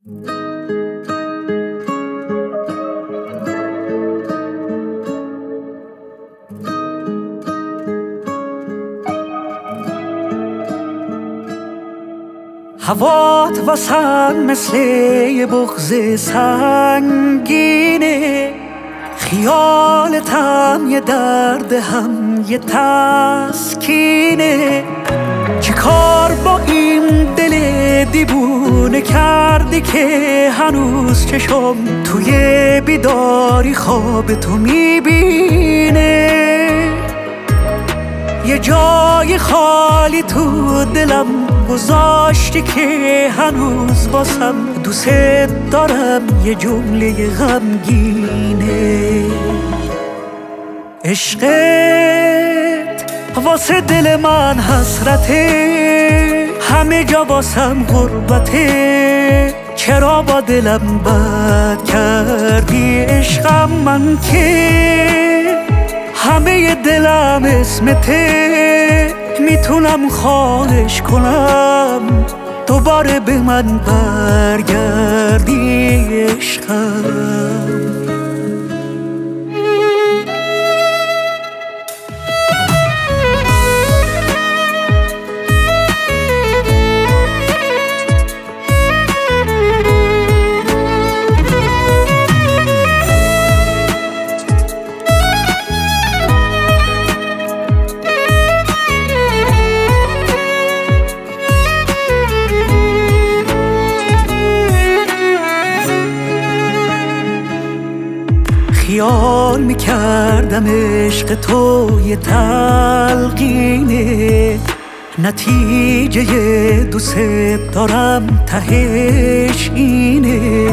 هوات واسم مثل یه بغض سنگینه، خیالتم یه درد هم یه تسکینه. چه کار با این دل دیوونه کردی که هنوز چشم توی بیداری خواب تو میبینه؟ یه جای خالی تو دلم گذاشتی که هنوز باسم دوست دارم یه جمله غمگینه. عشقت واسه دل من حسرته، همه جا واسم غربته. چرا با دلم بد کردی عشقم؟ من که همه دلم اسمته، میتونم خواهش کنم دوباره به من برگردی عشقم. خیال میکردم عشق تو یه تلقینه، نتیجه دوست دارم تهش اینه.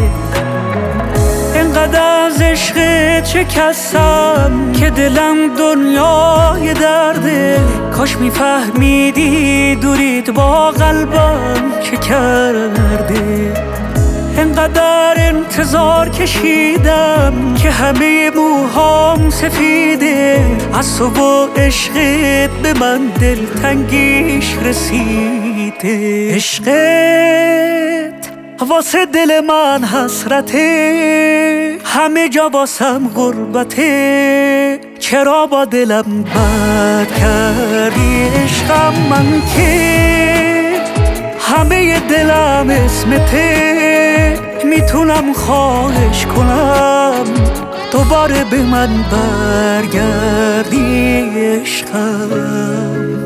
انقدر از عشقت شکستم که دلم دنیای درده. کاش میفهمیدی دوریت با قلبم چه کرده. انقدر انتظار کشیدم که همه موهام سفیده. از تو و عشقت به من دلتنگیش رسیده. عشقت واسه دل من حسرته، همه جا واسم غربته. چرا با دلم بد کردی عشقم؟ من که همه دلم اسمته، میتونم خواهش کنم دوباره به من برگردی عشقم.